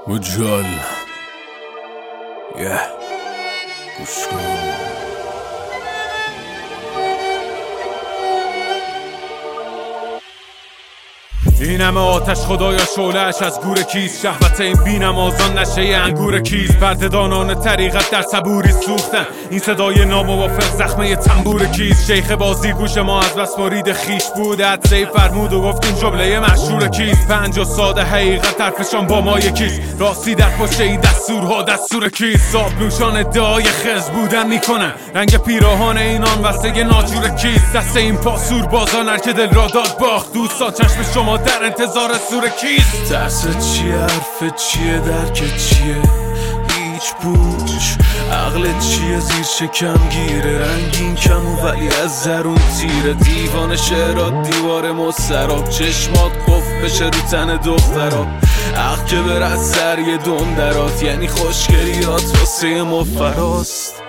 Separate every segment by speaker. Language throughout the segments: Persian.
Speaker 1: مجال گوش کن. این همه آتش خدایا شعله‌اش از گور کیست؟ شهوت این بی‌نمازان نشه انگور کیست؟ بردهدانان طریقت در صبوری سوختن، این صدای ناموافق زخمه تنبور کیست؟ شیخ بازی گوش ما از بس مرید خیش بود، حدسه‌ای فرمود و گفت این جمله مشهور کیست؟ پنج استاد حقیقت حرفشان با ما یکیست، راستی در پشت این دستورها دستور کیست؟ صابلوشان ادعای خز بودن میکنن، رنگ پیراهان اینان واسه ناجور کیست؟ دست این پاسور بازان هر که دل را داد باخت، دوستان چشم شما در انتظار سور کیست؟
Speaker 2: ترس چیه؟ حرف چیه؟ درک چیه؟ هیچ پوچ عقل چیه؟ زیر شکم گیره رنگین کم و ولی از درون تیره، دیوان شعرات دیوار مستراب، چشمات قفل بشه رو تن دخترات، عقل که بره از سر یه دم درات، یعنی خوشگلیات واسه ما فراست.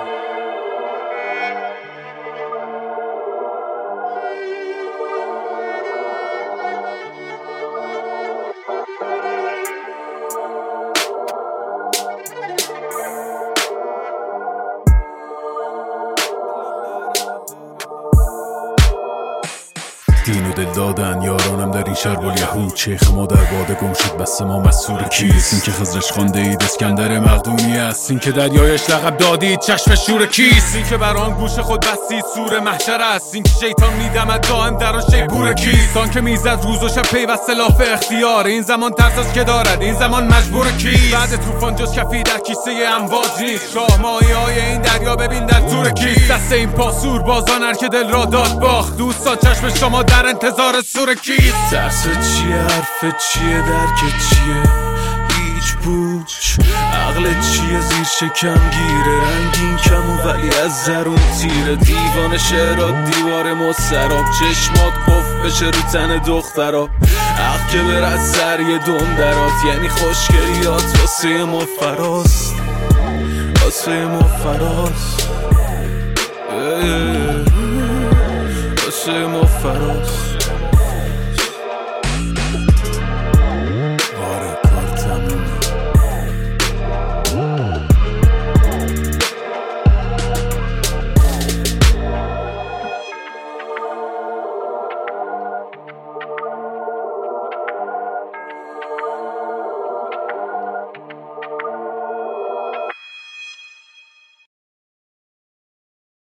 Speaker 1: دین و دل دادن یارانم در این شرب الیهود، شیخ ما در باده گم شد بس ما مسئول کیست؟ این که خضرش خوانده اید اسکندر مقدونی است، این که دریایش لقب دادید چشم شور کیست؟ این که بر آن گوش خود بستید سور محشر است، این که شیطان میدمد دائم در آن شیپور کیست؟ آن که میزد روز و شب پیوسته لاف اختیار، این زمان ترس از که دارد این زمان مجبور کیست؟ بعد طوفان جز کفی در کیسه امواج نیست، شاه ماهی‌های این دریا ببین در تور کیست؟ دست این پاسور بازان هر که دل را داد باخت، دوستان چشم شما در انتظار سور کیست؟
Speaker 2: ترس چیه؟ حرف چیه؟ درک چیه؟ هیچ پوچ عقل چیه؟ زیر شکم گیره رنگین کم و ولی از درون تیره، دیوان شعرات دیوار مستراب، چشمات قفل بشه رو تن دخترا، عقل که بره از سر یه دم درات، یعنی خوشگلیات واسه ما فراست، واسه ما فراست، واسه ما فراست.